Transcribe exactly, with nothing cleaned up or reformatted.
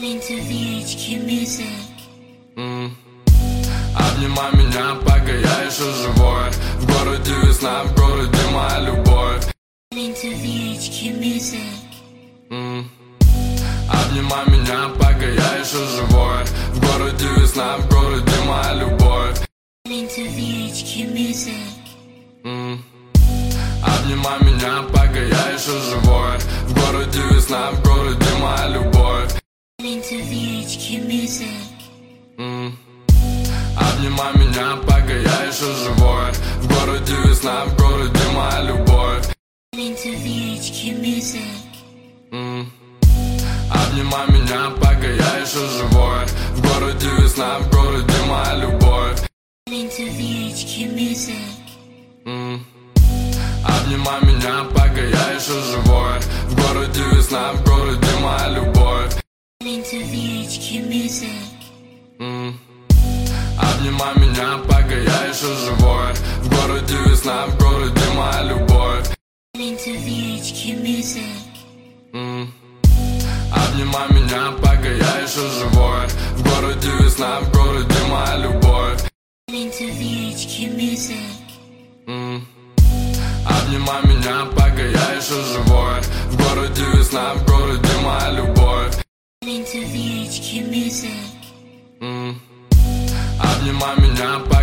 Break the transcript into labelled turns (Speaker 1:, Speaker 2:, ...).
Speaker 1: Into ви эйч кью Music.
Speaker 2: Mm. Обнимай меня, пока я еще живой. В городе весна, в городе моя любовь.
Speaker 1: Into ви эйч кью Music.
Speaker 2: Mm. Обнимай меня, пока я еще живой. В городе весна, в городе моя любовь.
Speaker 1: Into ви эйч кью Music.
Speaker 2: Mm. Обнимай меня, пока я еще живой. В городе весна, в городе моя любовь.
Speaker 1: Into ви эйч кью Music.
Speaker 2: Mm. Обнимай меня, пока я еще живой. В городе весна, в городе моя любовь.
Speaker 1: Into ви эйч кью Music.
Speaker 2: Mm. Обнимай меня, пока я еще живой. В городе весна, в городе моя любовь.
Speaker 1: Into ви эйч кью Music.
Speaker 2: Mm. Обнимай меня, пока я еще живой. В городе весна, в городе моя любовь.
Speaker 1: Into ви эйч кью Music.
Speaker 2: Mm. Обнимай меня, пока я еще живой. В городе весна, в городе моя любовь.
Speaker 1: Into ви эйч кью Music.
Speaker 2: Mm. Обнимай меня, пока я еще живой. В городе весна, в городе моя любовь.
Speaker 1: Into ви эйч кью Music.
Speaker 2: Mm. Обнимай меня, пока я еще живой. В городе весна, в городе моя любовь.
Speaker 1: Into ви эйч кью Music.
Speaker 2: Mm. Обнимай меня, пока